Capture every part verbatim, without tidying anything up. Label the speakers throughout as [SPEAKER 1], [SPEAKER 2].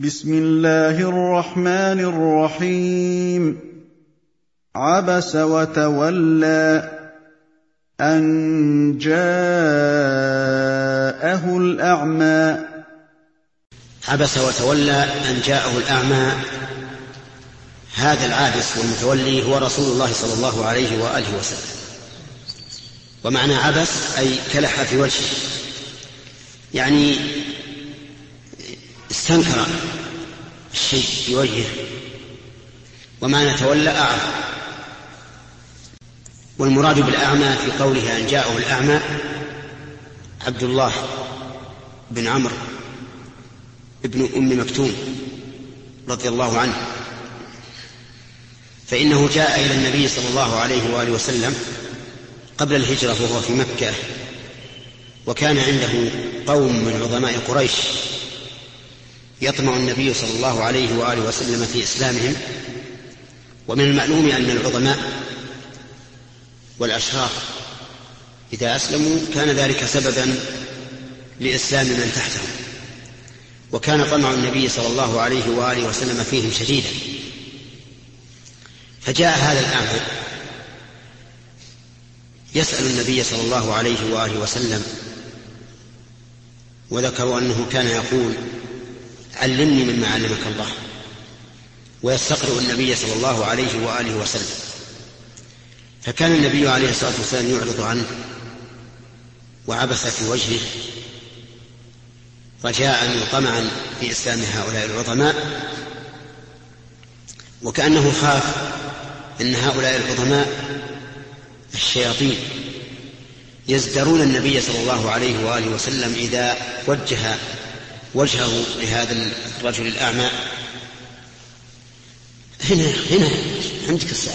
[SPEAKER 1] بسم الله الرحمن الرحيم. عبس وتولى أن جاءه الأعمى.
[SPEAKER 2] عبس وتولى أن جاءه الأعمى. هذا العابس والمتولي هو رسول الله صلى الله عليه وآله وسلم. ومعنى عبس أي كلح في وجهه، يعني استنكر الشيء في وجهه. ومعنى تولى أعمى. والمراد بالأعمى في قوله أن جاءه الأعمى عبد الله بن عمرو ابن أم مكتوم رضي الله عنه، فإنه جاء إلى النبي صلى الله عليه وآله وسلم قبل الهجرة وهو في مكة، وكان عنده قوم من عظماء قريش يطمع النبي صلى الله عليه وآله وسلم في إسلامهم. ومن المعلوم أن العظماء والأشراف إذا أسلموا كان ذلك سببا لإسلام من تحتهم، وكان طمع النبي صلى الله عليه وآله وسلم فيهم شديدا. فجاء هذا الأعمى يسأل النبي صلى الله عليه وآله وسلم، وذكروا أنه كان يقول علمني مما علمك الله، ويستقرئ النبي صلى الله عليه وآله وسلم. فكان النبي عليه الصلاة والسلام يعرض عنه وعبس في وجهه رجاء وطمعا في إسلام هؤلاء العظماء، وكأنه خاف أن هؤلاء العظماء الشياطين يزدرون النبي صلى الله عليه وآله وسلم إذا وجه وجهه لهذا الرجل الأعمى. هنا هنا عندك الساعة.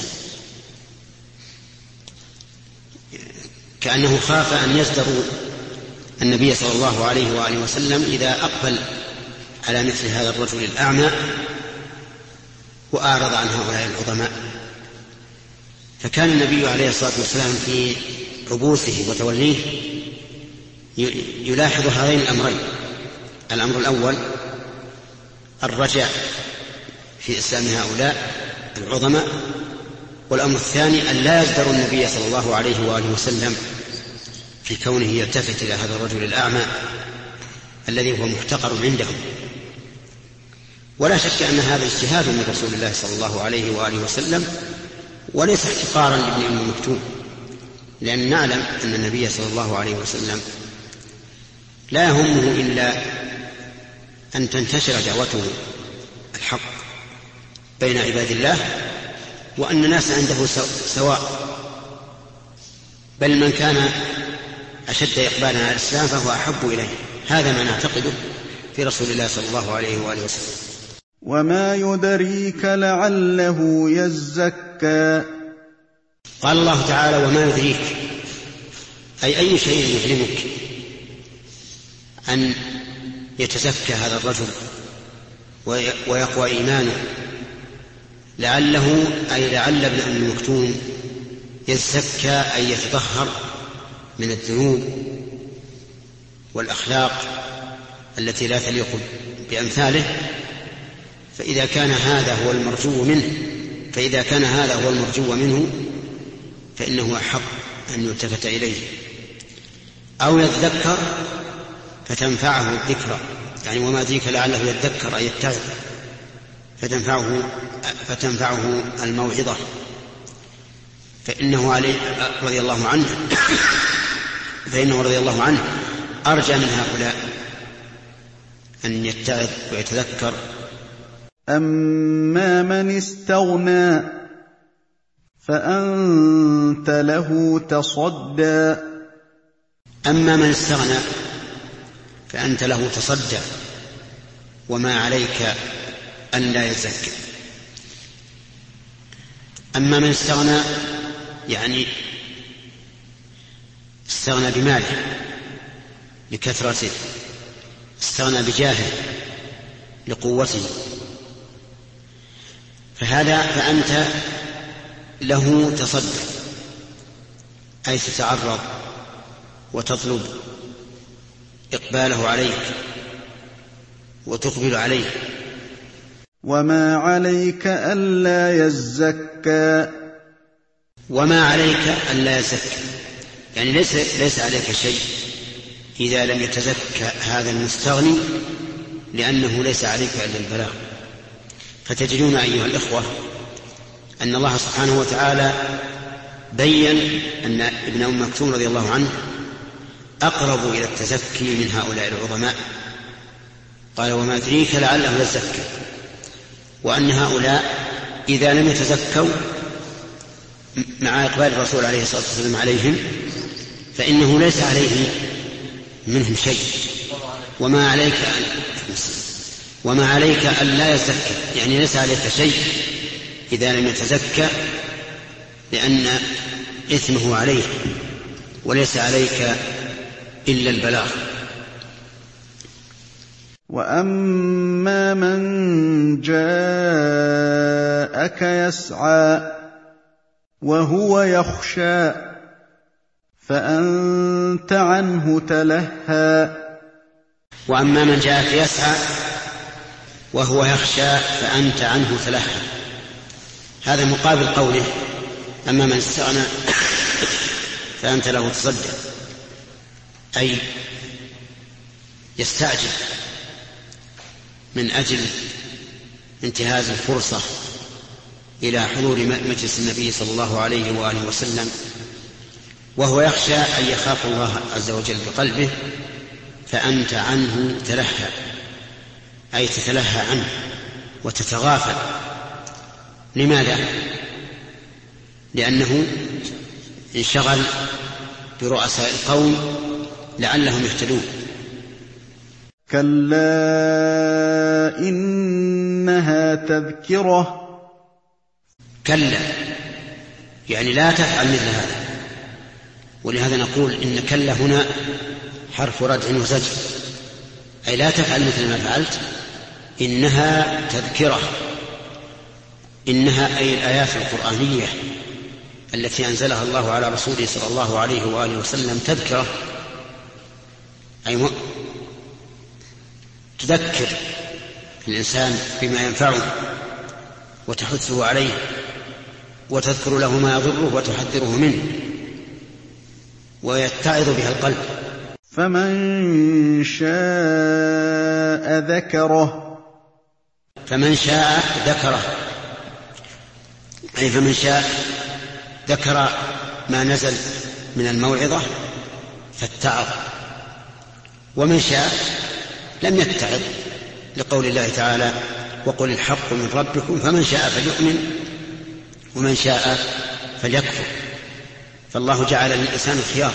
[SPEAKER 2] كأنه خاف أن يزدروا النبي صلى الله عليه وآله وسلم إذا أقبل على مثل هذا الرجل الأعمى وأعرض عن هؤلاء العظماء. فكان النبي عليه الصلاة والسلام في عبوسه وتوليه يلاحظ هذين الأمرين: الأمر الأول الرجاء في إسلام هؤلاء العظماء، والأمر الثاني أن لا يزدر النبي صلى الله عليه وآله وسلم في كونه يلتفت إلى هذا الرجل الأعمى الذي هو محتقر عندهم. ولا شك أن هذا اجتهاد من رسول الله صلى الله عليه وآله وسلم، وليس احتقارا لابن أم مكتوم، لأن نعلم أن النبي صلى الله عليه وسلم لا يهمه إلا أن تنتشر دعوته الحق بين عباد الله، وأن الناس عنده سواء، بل من كان أشد إقبالا على الإسلام فهو أحب إليه. هذا ما نعتقده في رسول الله صلى الله عليه وآله وسلم.
[SPEAKER 1] وما يدريك لعله يزكى.
[SPEAKER 2] قال الله تعالى: وما يدريك، أي أي شيء يعلمك أن يتزكى هذا الرجل ويقوى إيمانه. لعله أي لعل ابن أم مكتوم يزكى أي يتطهر من الذنوب والأخلاق التي لا تليق بأمثاله. فإذا كان هذا هو المرجو منه فإذا كان هذا هو المرجو منه فإنه أحق أن يلتفت إليه، أو يتذكر فتنفعه الذكرى. يعني وما ذيك لعله يتذكر أي يتعظ فتنفعه, فتنفعه الموعظة. فإنه عليه رضي الله عنه فإنه رضي الله عنه أرجى من هؤلاء أن يتعظ ويتذكر.
[SPEAKER 1] أما من استغنى فأنت له تصدى.
[SPEAKER 2] أما من استغنى فأنت له تصدى، وما عليك أن لا يزكى. أما من استغنى يعني استغنى بماله لكثرته، استغنى بجاهه لقوته، فهذا فأنت له تصدى، أي تتعرض وتطلب إقباله عليك وتقبل عليه
[SPEAKER 1] وما عليك ألا يزكى
[SPEAKER 2] وما عليك ألا يزكى يعني ليس, ليس عليك شيء إذا لم يتزكى هذا المستغني، لأنه ليس عليك إلا البلاغ. فتجدون أيها الإخوة أن الله سبحانه وتعالى بين أن ابن أم مكتوم رضي الله عنه أقرب إلى التزكي من هؤلاء العظماء، قال وما أدريك لعله يزكى، وأن هؤلاء إذا لم يتزكوا مع إقبال الرسول عليه الصلاة والسلام عليهم فإنه ليس عليه منهم شيء. وما عليك أن وما عليك أن لا يزكى يعني ليس عليك شيء إذا لم يتزكى، لأن إثمه عليه وليس عليك إلا البلاغ.
[SPEAKER 1] وأما من جاءك يسعى وهو يخشى فأنت عنه تلهى.
[SPEAKER 2] وأما من جاءك يسعى وهو يخشى فأنت عنه تلهى، هذا مقابل قوله أما من استغنى فأنت له تصدى، أي يستعجل من أجل انتهاز الفرصة إلى حضور مجلس النبي صلى الله عليه وآله وسلم، وهو يخشى أن يخاف الله عز وجل بقلبه، فأنت عنه تلهى أي تتلهى عنه وتتغافل. لماذا؟ لأنه انشغل برؤساء القوم لعلهم يهتدون.
[SPEAKER 1] كلا إنها تذكرة.
[SPEAKER 2] كلا يعني لا تفعل مثل هذا، ولهذا نقول إن كلا هنا حرف ردع وزجر، أي لا تفعل مثل ما فعلت، إنها تذكرة. إنها أي الآيات القرآنية التي أنزلها الله على رسوله صلى الله عليه وآله وسلم تذكرة، أي م... تذكر الإنسان بما ينفعه وتحثه عليه وتذكر له ما يضره وتحذره منه ويتعظ بها القلب.
[SPEAKER 1] فمن شاء ذكره.
[SPEAKER 2] فمن شاء ذكره أي فمن شاء ذكر ما نزل من الموعظة فاتعظ، ومن شاء لم يتعظ، لقول الله تعالى وقل الحق من ربكم فمن شاء فليؤمن ومن شاء فليكفر. فالله جعل للإنسان الخيار،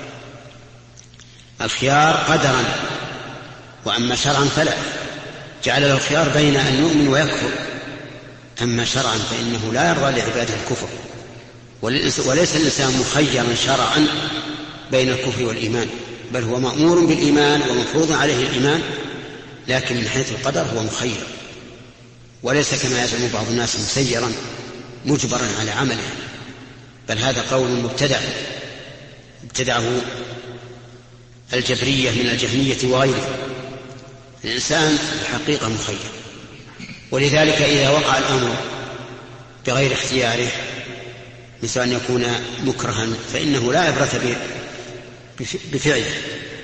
[SPEAKER 2] الخيار قدرا، وأما شرعا فلا، جعل له الخيار بين أن يؤمن ويكفر. أما شرعا فإنه لا يرضى لعباده الكفر، وليس الإنسان مخيرا شرعا بين الكفر والإيمان، بل هو مأمور بالإيمان ومفروض عليه الإيمان، لكن من حيث القدر هو مخير، وليس كما يزعم بعض الناس مسيرا مجبرا على عمله، بل هذا قول مبتدع ابتدعه الجبرية من الجهمية وغيره. الإنسان الحقيقة مخير، ولذلك إذا وقع الأمر بغير اختياره مثل أن يكون مكرها فإنه لا عبرة بفعله.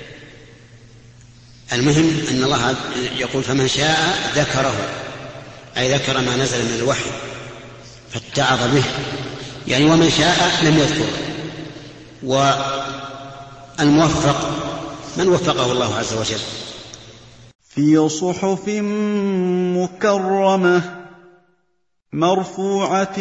[SPEAKER 2] المهم أن الله يقول فمن شاء ذكره، أي ذكر ما نزل من الوحي فاتعظ به، يعني ومن شاء لم يذكر. والموفق من وفقه الله عز وجل.
[SPEAKER 1] في صحف مكرمة مرفوعة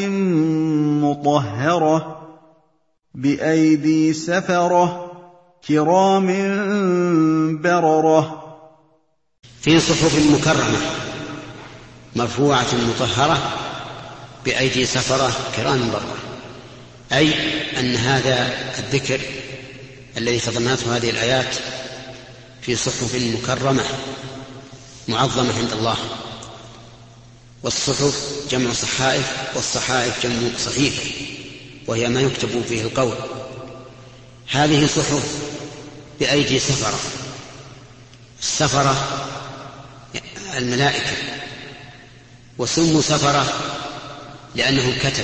[SPEAKER 1] مطهرة بأيدي سفرة كرام بررة.
[SPEAKER 2] في صحف مكرمة مرفوعة مطهرة بأيدي سفرة كرام بررة، أي أن هذا الذكر الذي تضمنته هذه الآيات في صحف مكرمة معظمة عند الله. والصحف جمع صحائف، والصحائف جمع صحيفة وهي ما يكتب فيه القول. هذه صحف بأيدي سفرة، السفرة الملائكة وسموا سفرة لأنهم كتب،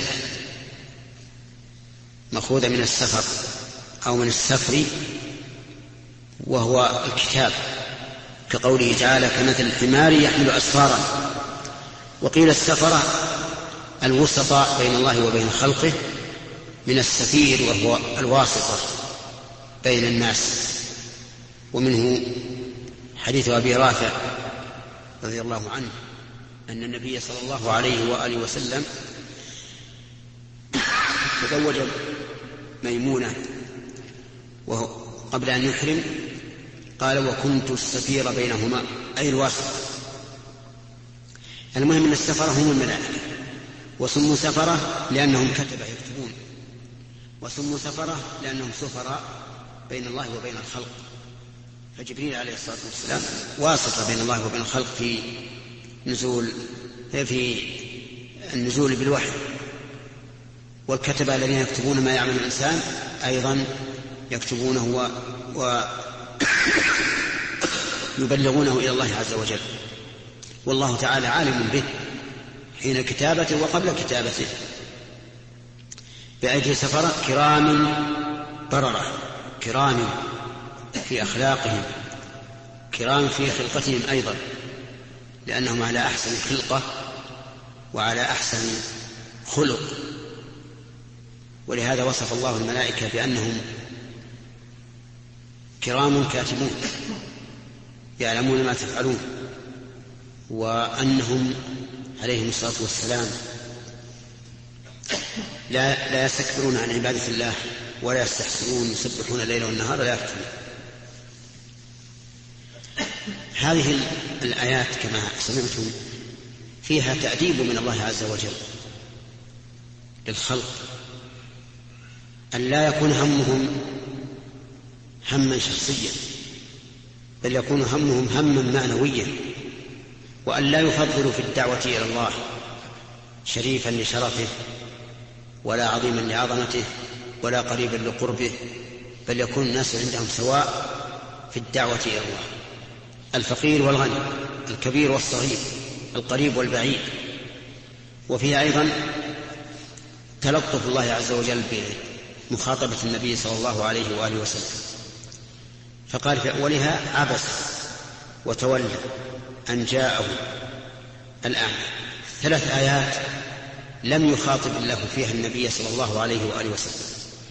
[SPEAKER 2] مأخوذة من السفر أو من السفر وهو الكتاب، كقوله تعالى كمثل الحمار يحمل أسفارا. وقيل السفرة الوسطى بين الله وبين خلقه، من السفير وهو الواسطة بين الناس. ومنه حديث أبي رافع رضي الله عنه أن النبي صلى الله عليه وآله وسلم تزوج ميمونة وهو قبل أن يحرم، قال وكنت السفير بينهما، أي الواسطة. المهم أن السفرة هم الملائكة، وسموا سفرة لأنهم كتبة يكتبون، وسموا سفرة لأنهم سفراء بين الله وبين الخلق. فجبريل عليه الصلاة والسلام واسطة بين الله وبين الخلق في نزول في النزول بالوحي، والكتبة الذين يكتبون ما يعمل الإنسان أيضا يكتبونه ويبلغونه إلى الله عز وجل، والله تعالى عالم به حين كتابته وقبل كتابته. بأيدي سفرة كرام بررة، كرام في أخلاقهم، كرام في خلقتهم أيضا، لأنهم على أحسن خلقة وعلى أحسن خلق. ولهذا وصف الله الملائكة بأنهم كرام كاتبون يعلمون ما تفعلون، وأنهم عليهم الصلاة والسلام لا, لا يستكبرون عن عبادة الله ولا يستحسرون، يسبحون الليل والنهار لا يفترون. هذه الآيات كما سمعتم فيها تأديب من الله عز وجل للخلق، أن لا يكون همهم هما شخصيا، بل يكون همهم هما معنويا، وأن لا يفضلوا في الدعوة إلى الله شريفا لشرفه ولا عظيما لعظمته ولا قريبا لقربه، بل يكون الناس عندهم سواء في الدعوة إلى الله، الفقير والغني، الكبير والصغير، القريب والبعيد. وفيها أيضا تلطف الله عز وجل بمخاطبة النبي صلى الله عليه وآله وسلم، فقال في أولها عبس وتولى أن جاءه الأعمى. ثلاث آيات لم يخاطب الله فيها النبي صلى الله عليه وآله وسلم،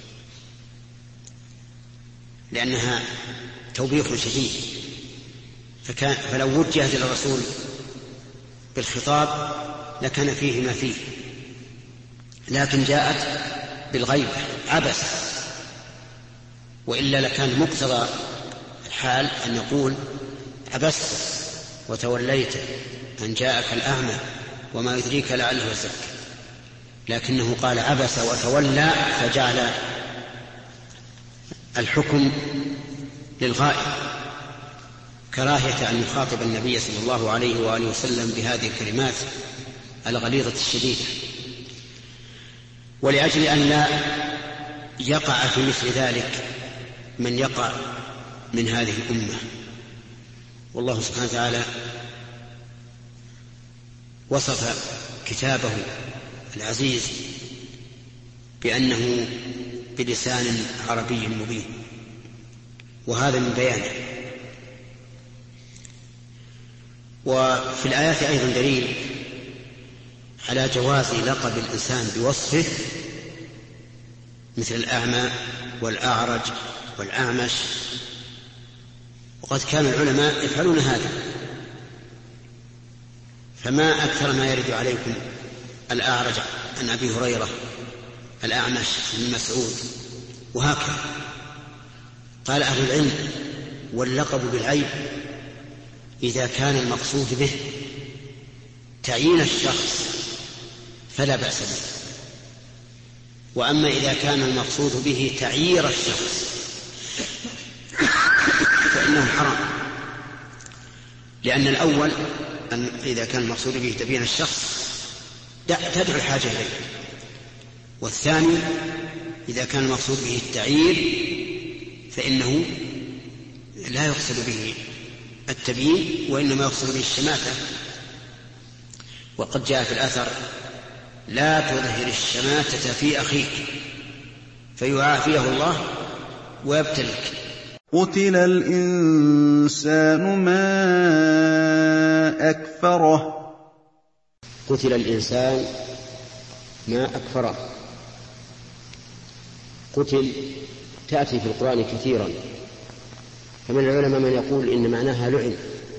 [SPEAKER 2] لأنها توبيخ شديد، فكان فلو وجهت إلى الرسول بالخطاب لكان فيه ما فيه، لكن جاءت بالغيبة عبس، وإلا لكان مقتضى الحال أن نقول عبست وتوليت أن جاءك الأعمى وما يدريك لعله يزكى، لكنه قال عبس وتولى، فجعل الحكم للغائب، كراهية أن يخاطب النبي صلى الله عليه وآله وسلم بهذه الكلمات الغليظة الشديدة، ولأجل أن لا يقع في مثل ذلك من يقع من هذه الأمة. والله سبحانه وتعالى وصف كتابه العزيز بأنه بلسان عربي مبين، وهذا من بيانه. وفي الآيات أيضا دليل على جواز لقب الإنسان بوصفه، مثل الأعمى والأعرج والأعمش، وقد كان العلماء يفعلون هذا. فما أكثر ما يرد عليكم الأعرج عن أبي هريرة، الأعمش من مسعود، وهكذا. قال أهل العلم واللقب بالعيب إذا كان المقصود به تعيين الشخص فلا بأس به، وأما إذا كان المقصود به تعيير الشخص فإنه حرام، لأن الأول أن إذا كان المقصود به تبيين الشخص تدعو الحاجة إليه، والثاني إذا كان المقصود به التعيير فإنه لا يقصد به التبيين وإنما يقصد به الشماتة. وقد جاء في الأثر: لا تظهر الشماتة في أخيك فيعافيه الله ويبتلك.
[SPEAKER 1] قتل الإنسان ما أكفره.
[SPEAKER 2] قتل الإنسان ما أكفره. قتل تأتي في القرآن كثيرا، فمن العلماء من يقول إن معناها لعن،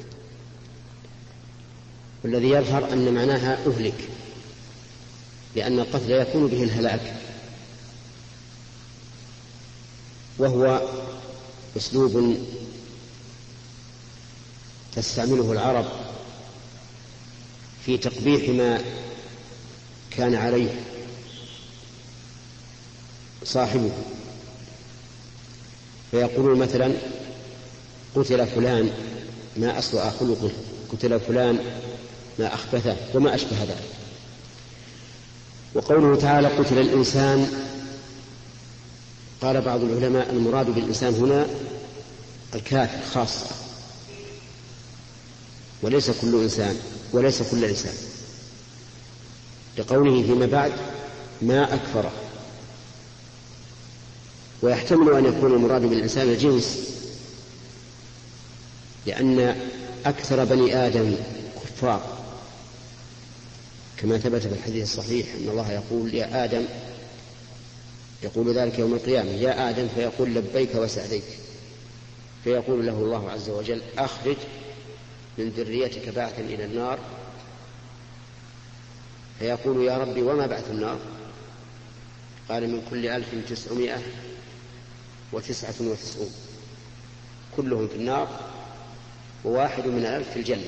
[SPEAKER 2] والذي يظهر أن معناها أهلك، لأن القتل يكون به الهلاك، وهو أسلوب تستعمله العرب في تقبيح ما كان عليه صاحبه، فيقولون مثلا: قتل فلان ما أسوأ خلقه، قتل فلان ما أخبثه، وما أشبه ذلك. وقوله تعالى: قتل الإنسان، قال بعض العلماء: المراد بالإنسان هنا الكافر خاصة، وليس كل إنسان وليس كل إنسان، لقوله فيما بعد: ما أكفره. ويحتمل أن يكون المراد بالإنسان الجنس، لأن أكثر بني آدم كفار، كما ثبت في الحديث الصحيح أن الله يقول: يا آدم، يقول ذلك يوم القيامة: يا آدم، فيقول: لبيك وسعديك، فيقول له الله عز وجل: أخرج من ذريتك بعثا إلى النار، فيقول: يا ربي، وما بعث النار؟ قال: من كل ألف تسعمائة وتسعة وتسعون، كلهم في النار وواحد من الألف في الجنة.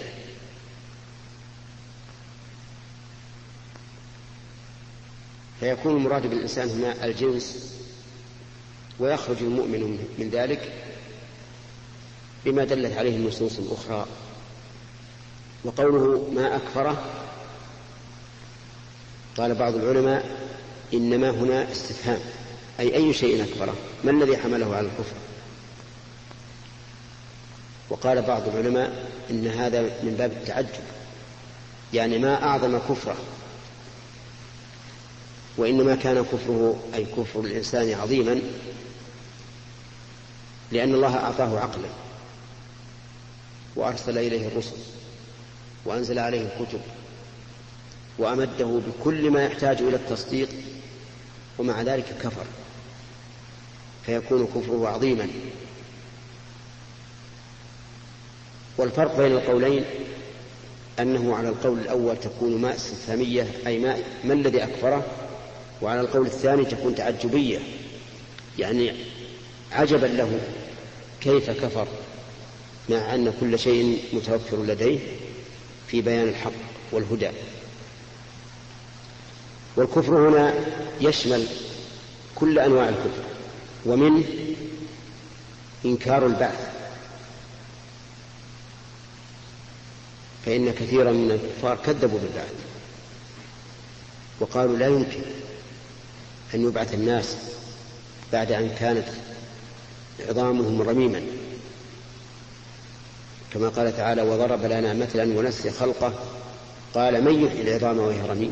[SPEAKER 2] فيكون المراد بالإنسان هنا الجنس، ويخرج المؤمن من ذلك بما دلت عليه النصوص الأخرى. وقوله ما أكفره، قال بعض العلماء: إنما هنا استفهام، أي أي شيء أكفره، ما الذي حمله على الكفر؟ وقال بعض العلماء: إن هذا من باب التعجب، يعني ما أعظم كفره، وإنما كان كفره أي كفر الإنسان عظيما لأن الله أعطاه عقلا، وأرسل إليه الرسل، وأنزل عليه الكتب، وأمده بكل ما يحتاج إلى التصديق، ومع ذلك كفر، فيكون كفره عظيما. والفرق بين القولين أنه على القول الأول تكون ما استفهامية، أي ما, ما الذي أكفره، وعلى القول الثاني تكون تعجبية، يعني عجبا له كيف كفر، مع أن كل شيء متوفر لديه في بيان الحق والهدى. والكفر هنا يشمل كل أنواع الكفر، ومنه إنكار البعث، فإن كثيرا من الكفار كذبوا بالبعث وقالوا لا يمكن أن يبعث الناس بعد أن كانت عظامهم رميما، كما قال تعالى: وضرب لنا مثلا ونسي خلقه قال: من يحيي العظام وهي رميم.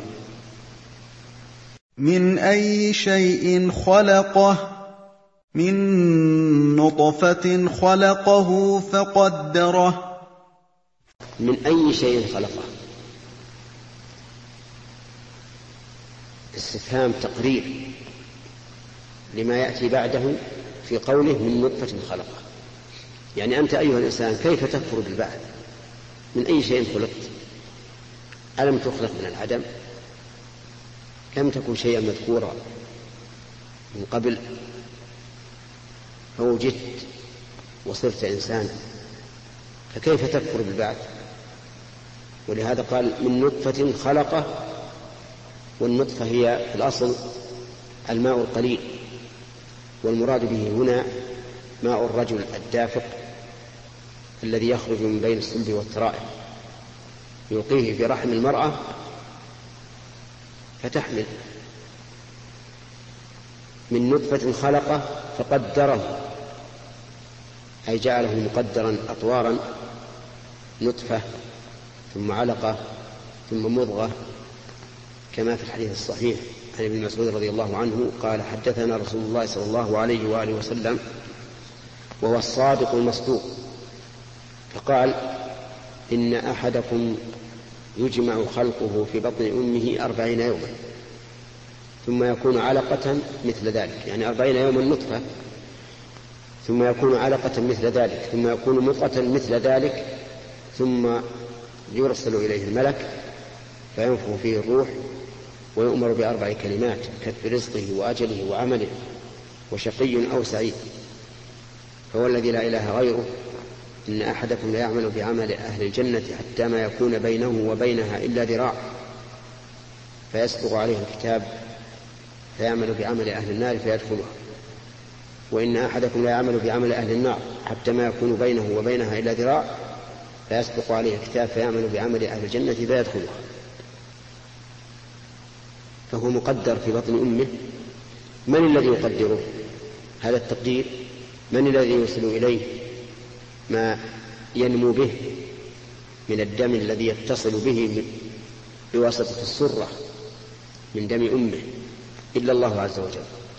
[SPEAKER 1] من أي شيء خلقه؟ من نطفة خلقه فقدره.
[SPEAKER 2] من أي شيء خلقه؟ استفهام تقرير لما يأتي بعده في قوله من نطفة خلقه، يعني أنت أيها الإنسان كيف تكفر بالبعث؟ من أي شيء خلقت؟ ألم تخلق من العدم؟ لم تكن شيئا مذكورا من قبل فوجدت وصرت إنسانا، فكيف تكفر بالبعث؟ ولهذا قال من نطفة خلقه، والنطفة هي في الأصل الماء القليل، والمراد به هنا ماء الرجل الدافق الذي يخرج من بين الصلب والترائب، يلقيه في رحم المرأة فتحمل. من نطفة خلقه فقدره، أي جعله مقدرا أطوارا، نطفة ثم علقة ثم مضغة، كما في الحديث الصحيح عن ابن مسعود رضي الله عنه قال: حدثنا رسول الله صلى الله عليه وآله وسلم وهو الصادق المصدوق، فقال: إن أحدكم يجمع خلقه في بطن أمه أربعين يوما ثم يكون علقة مثل ذلك، يعني أربعين يوما نطفة، ثم يكون علقة مثل ذلك، ثم يكون مضغة مثل ذلك، ثم يرسل إليه الملك فينفخ فيه الروح ويؤمر بأربع كلمات: كتب رزقه وأجله وعمله وشقي أو سعيد. فهو الذي لا إله غيره إن أحدكم لا يعمل بعمل أهل الجنة حتى ما يكون بينه وبينها إلا ذراع فيسبق عليه الكتاب فيعمل بعمل أهل النار فيدخلها، وإن أحدكم لا يعمل بعمل أهل النار حتى ما يكون بينه وبينها إلا ذراع فيسبق عليه الكتاب فيعمل بعمل أهل الجنة فيدخلها. فهو مقدر في بطن أمه. من الذي يقدره هذا التقدير؟ من الذي يوصل إليه ما ينمو به من الدم الذي يتصل به بواسطة السرة من دم أمه إلا الله عز وجل.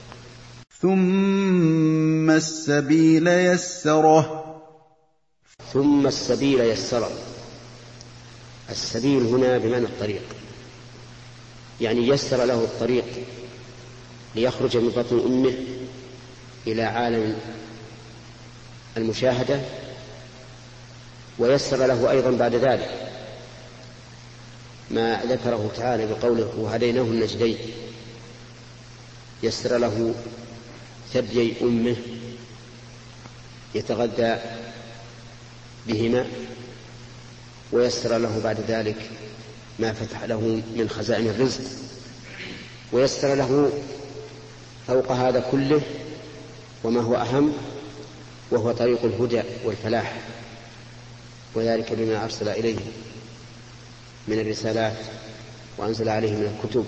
[SPEAKER 1] ثم السبيل يسره
[SPEAKER 2] ثم السبيل يسره. السبيل هنا بمعنى الطريق، يعني يسر له الطريق ليخرج من بطن أمه إلى عالم المشاهدة، ويسر له أيضا بعد ذلك ما ذكره تعالى بقوله: وهديناه النجدين. يسر له ثديي أمه يتغذى بهما، ويسر له بعد ذلك ما فتح له من خزائن الرزق، ويسر له فوق هذا كله وما هو أهم وهو طريق الهدى والفلاح، وذلك بما أرسل إليه من الرسالات وأنزل عليه من الكتب.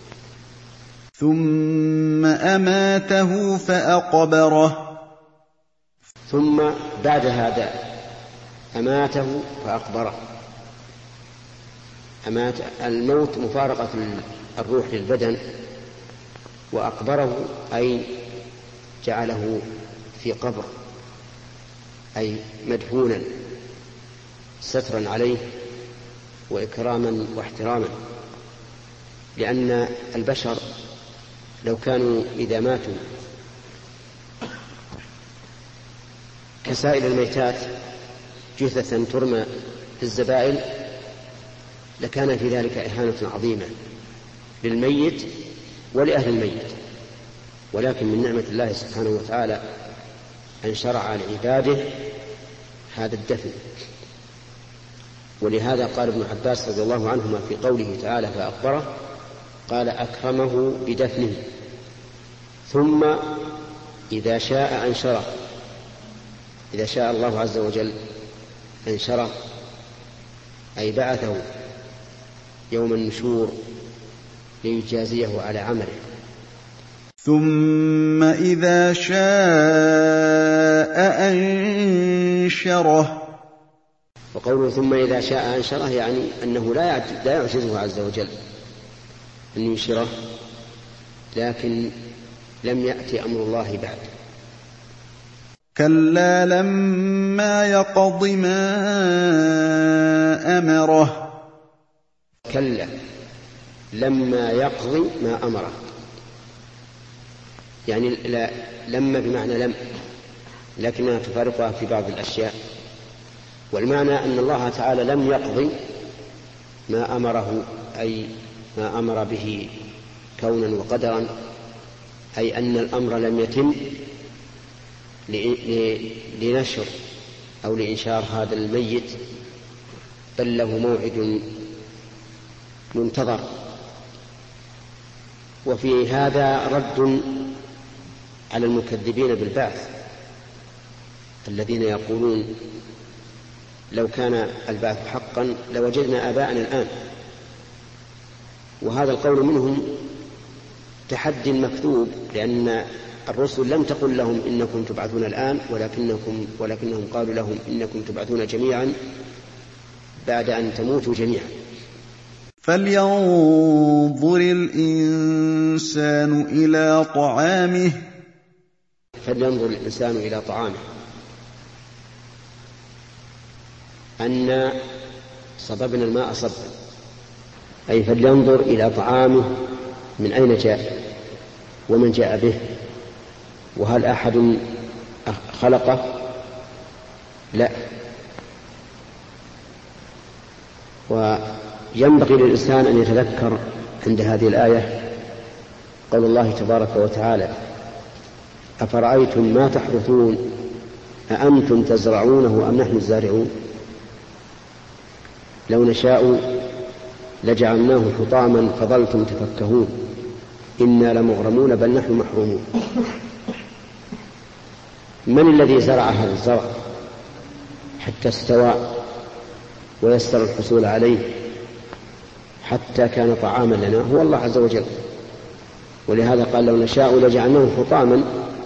[SPEAKER 1] ثم أماته فأقبره.
[SPEAKER 2] ثم بعد هذا أماته فأقبره. أمات الموت مفارقة الروح للبدن، وأقبره أي جعله في قبر، أي مدفونا سترا عليه وإكراما واحتراما، لأن البشر لو كانوا إذا ماتوا كسائر الميتات جثثا ترمى في الزبائن لكان في ذلك إهانة عظيمة للميت ولأهل الميت. ولكن من نعمة الله سبحانه وتعالى أن شرع لعباده هذا الدفن. ولهذا قال ابن عباس رضي الله عنهما في قوله تعالى فأقبره قال: أكرمه بدفنه ثم إذا شاء أنشره. إذا شاء الله عز وجل أنشره أي بعثه يوم النشور ليجازيه على عمله.
[SPEAKER 1] ثم إذا شاء أنشره.
[SPEAKER 2] وقوله ثم إذا شاء أنشره يعني أنه لا يعجزه عز وجل أن ينشره، لكن لم يأتي أمر الله بعد.
[SPEAKER 1] كلا لما يقض ما أمره.
[SPEAKER 2] كلا لما يقضي ما أمره، يعني لا لما بمعنى لم، لكنها تفارقها في بعض الأشياء. والمعنى أن الله تعالى لم يقضي ما أمره، أي ما أمر به كونا وقدرا، أي أن الأمر لم يتم لنشر أو لإنشار هذا الميت، بل له موعد منتظر. وفي هذا رد على المكذبين بالبعث الذين يقولون لو كان البعث حقا لوجدنا آباءنا الآن. وهذا القول منهم تحد مكذوب، لأن الرسل لم تقل لهم إنكم تبعثون الآن، ولكنكم ولكنهم قالوا لهم إنكم تبعثون جميعا بعد أن تموتوا جميعا.
[SPEAKER 1] فلينظر الإنسان إلى طعامه
[SPEAKER 2] فلينظر الإنسان إلى طعامه أن صببنا الماء صبا، أي فلينظر إلى طعامه من أين جاء ومن جاء به، وهل أحد خلقه؟ لا. وينبغي للإنسان أن يتذكر عند هذه الآية قول الله تبارك وتعالى: أفرأيتم ما تحرثون أأنتم تزرعونه أم نحن الزارعون لو نشاء لجعلناه حطاما فظلتم تفكهون إنا لمغرمون بل نحن محرومون. من الذي زرع هذا الزرع حتى استوى ويسر الحصول عليه حتى كان طعاما لنا؟ هو الله عز وجل. ولهذا قال: لو نشاء لجعلناه حطاما،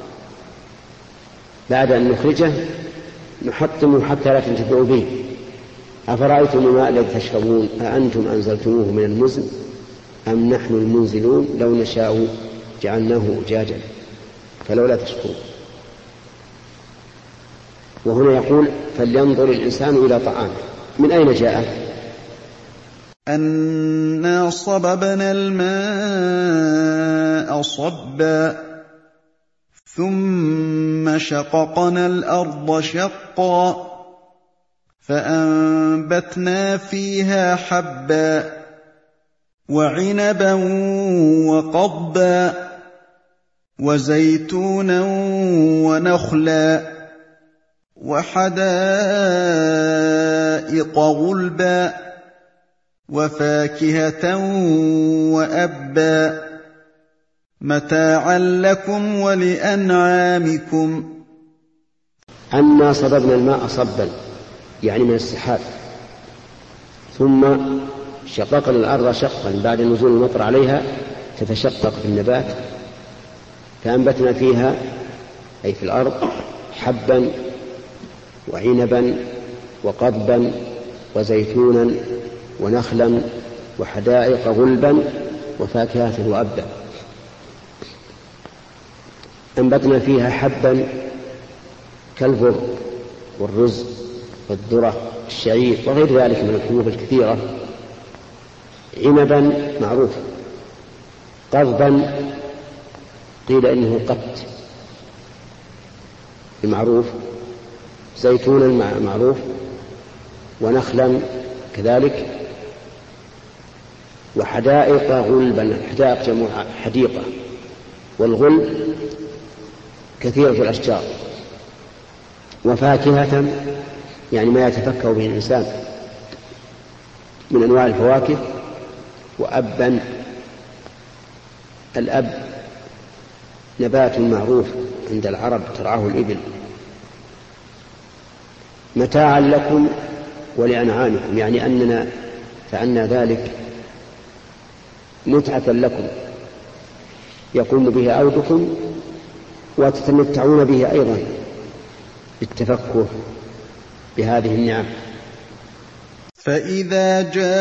[SPEAKER 2] بعد أن نخرجه نحطمه حتى لا تنتفعوا به. أفرأيتم الماء الذي تشربون أأنتم أنزلتموه من المزن أم نحن المنزلون لو نشاء جعلناه أجاجا فلولا تشكرون. وهنا يقول: فلينظر الإنسان إلى طعامه. من أين جاء؟
[SPEAKER 1] أنا صببنا الماء صبا ثم شققنا الأرض شقا فأنبتنا فيها حبا وعنبا وقضبا وزيتونا ونخلا وحدائق غلبا وفاكهة وأبا متاعا لكم ولأنعامكم.
[SPEAKER 2] أنا صببنا الماء صبا يعني من السحاب، ثم شققنا الأرض شقا بعد نزول المطر عليها تتشقق في النبات، فأنبتنا فيها أي في الأرض حبا وعنبا وقضبا وزيتونا ونخلا وحدائق غلبا وفاكهة وأبا. أنبتنا فيها حبا كالبر والرز والذرة الشعير وغير ذلك من الحبوب الكثيرة. عنبا معروف، قضبا قيل إنه قت المعروف، زيتونا معروف، ونخلا كذلك، وحدائق غلبا. حدائق جمع حديقة، والغلب كثيرة الأشجار، وفاكهة يعني ما يتفكه به الإنسان من أنواع الفواكه، وأبا. الأب نبات معروف عند العرب ترعاه الإبل. متاعا لكم ولأنعامكم يعني أننا فعلنا ذلك متعة لكم يقوم به عودكم وتتمتعون به أيضا بالتفكه بهذه النعم.
[SPEAKER 1] فإذا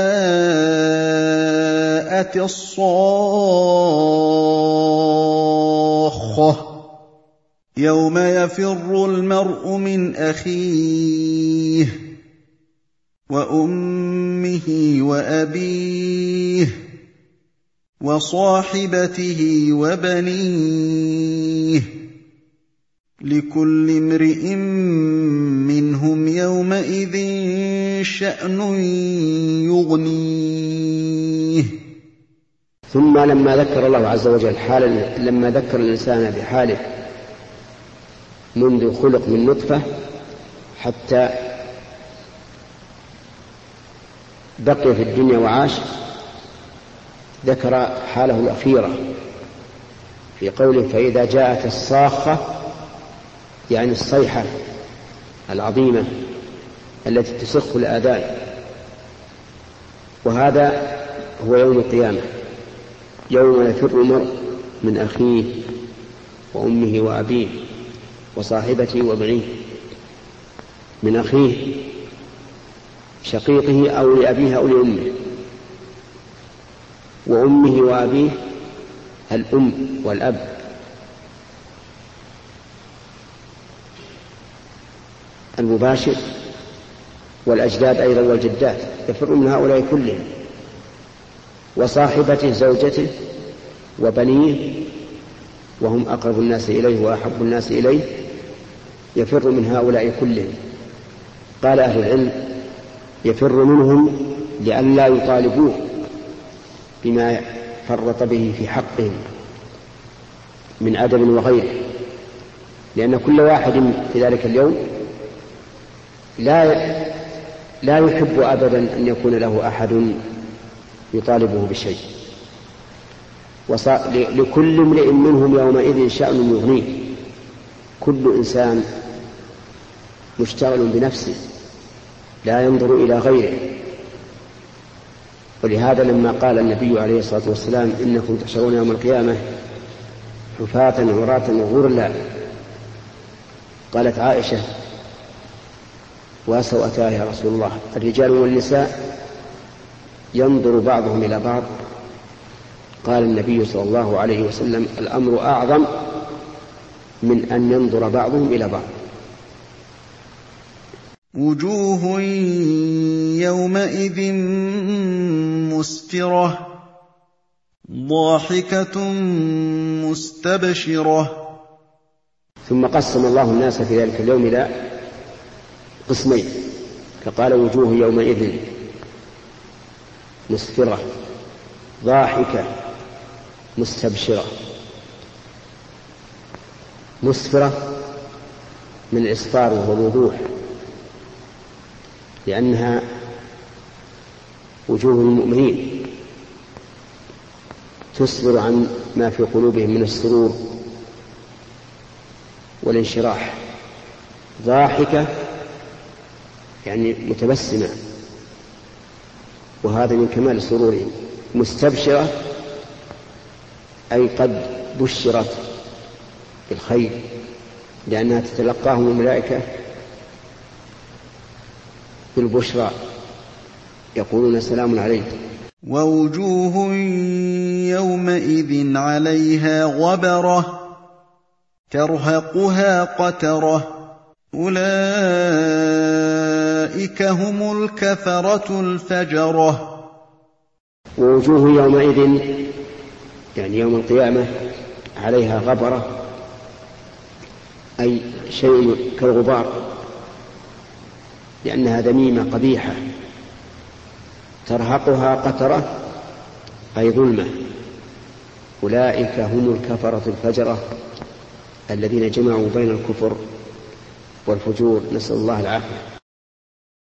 [SPEAKER 1] جاءت الصاخة يوم يفر المرء من أخيه وأمه وأبيه وصاحبته وبنيه لكل امرئ منهم يومئذ شأن يغنيه.
[SPEAKER 2] ثم لما ذكر الله عز وجل حالا، لما ذكر الإنسان بحاله منذ خلق من نطفة حتى بقي في الدنيا وعاش، ذكر حاله الأخيرة في قوله: فإذا جاءت الصاخة يعني الصيحة العظيمة التي تسخ الآذان. وهذا هو يوم القيامة، يوم يفر المرء من أخيه وأمه وأبيه وصاحبته وبنيه. من أخيه شقيقه أو لأبيه أو لأمه، وأمه وأبيه الأم والأب، المباشر، والأجداد أيضا والجدات يفر من هؤلاء كلهم، وصاحبته زوجته وبنيه وهم أقرب الناس إليه وأحب الناس إليه يفر من هؤلاء كلهم. قال أهل العلم يفر منهم لئلا يطالبوه بما فرط به في حقهم من أدب وغيره، لأن كل واحد في ذلك اليوم لا لا يحب أبدا أن يكون له أحد يطالبه بشيء. لكل امرئ منهم يومئذ شأن يغنيه، كل إنسان مشتغل بنفسه لا ينظر إلى غيره. ولهذا لما قال النبي عليه الصلاة والسلام إنكم تحشرون يوم القيامة حفاة عراة غرلا، قالت عائشة وسوأتاه يا رسول الله، الرجال والنساء ينظر بعضهم إلى بعض؟ قال النبي صلى الله عليه وسلم الأمر أعظم من أن ينظر بعضهم إلى بعض.
[SPEAKER 1] وجوه يومئذ مسفرة ضاحكة مستبشرة.
[SPEAKER 2] ثم قسم الله الناس في ذلك اليوم إلى قسمين، فقال وجوه يومئذ مسفرة ضاحكة مستبشرة. مسفرة من الإسفار وهو الوضوح، لأنها وجوه المؤمنين تسفر عن ما في قلوبهم من السرور والانشراح. ضاحكة يعني متبسمة، وهذا من كمال سرورهم. مستبشرة أي قد بشرت بالخير، لأنها تتلقاهم الملائكة بالبشرى يقولون سلام عليكم.
[SPEAKER 1] ووجوه يومئذ عليها غبرة ترهقها قترة أولئك هم الكفرة الفجرة.
[SPEAKER 2] ووجوه يومئذ يعني يوم القيامة عليها غبرة أي شيء كالغبار، لأنها ذميمة قبيحة. ترهقها قترة أي ظلمة. أولئك هم الكفرة الفجرة الذين جمعوا بين الكفر والفجور، نسأل الله العافية.